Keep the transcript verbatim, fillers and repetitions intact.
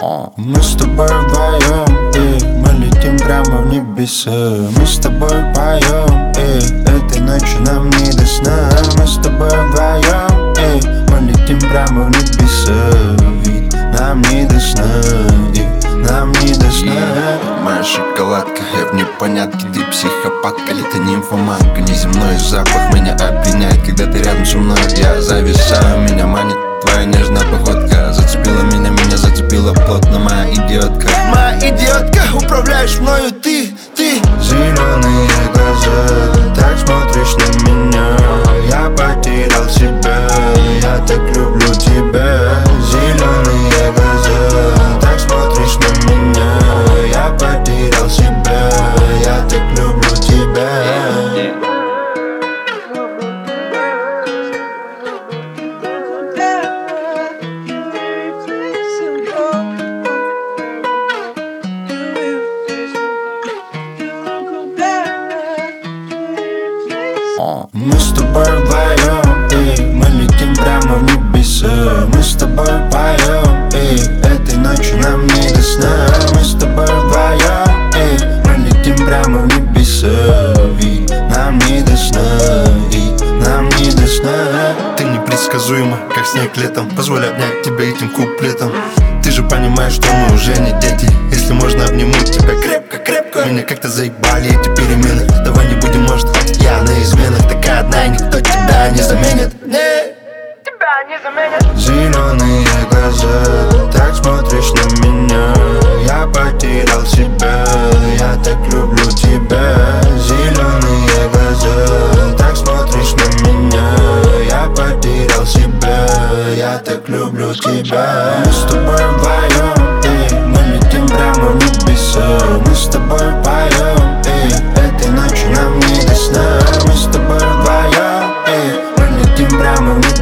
Мы с тобой вдвоем, и мы летим прямо в небеса. Мы с тобой поем, и этой ночью нам не до сна. Мы с тобой вдвоем, и мы летим прямо в небеса. Ведь нам не до сна, и нам не до сна. Yeah. Моя шоколадка, я в непонятке. Ты психопатка или ты нимфоманка? Неземной запах меня опьяняет, когда ты рядом со мной. Я зависаю, меня манит твоя нежная походка. Зацепила меня, меня зацепила плотно моя идиотка. Моя идиотка, управляешь мною ты, ты. Зеленые глаза, так смотришь на меня. Я потерял себя, я так люблю тебя. Зеленые глаза, так смотришь на меня. Я потерял себя, я так люблю тебя. Мы с тобой вдвоем, и мы летим прямо в небеса. Мы с тобой поем, и этой ночью нам не до сна. Мы с тобой вдвоем, и мы летим прямо в небеса. Ведь нам не до сна, и нам не до сна. Ты непредсказуема, как снег летом. Позволь обнять тебя этим куплетом. Ты же понимаешь, что мы уже не дети. Если можно, обниму тебя крепко-крепко. Меня как-то заебали эти перемены. Давай не будем, может, я на изменах. Такая одна, и никто тебя не заменит. Не, тебя не заменит. Зеленые глаза, так смотришь на меня. Я потерял себя, я так люблю тебя. Зеленые глаза, так смотришь на меня. Я потерял себя, я так люблю тебя. Мы с тобой вдвоем, и мы летим прямо в небеса. Мы с тобой поем, и этой ночью нам не до сна. Мы с тобой вдвоем, и мы летим прямо в небеса.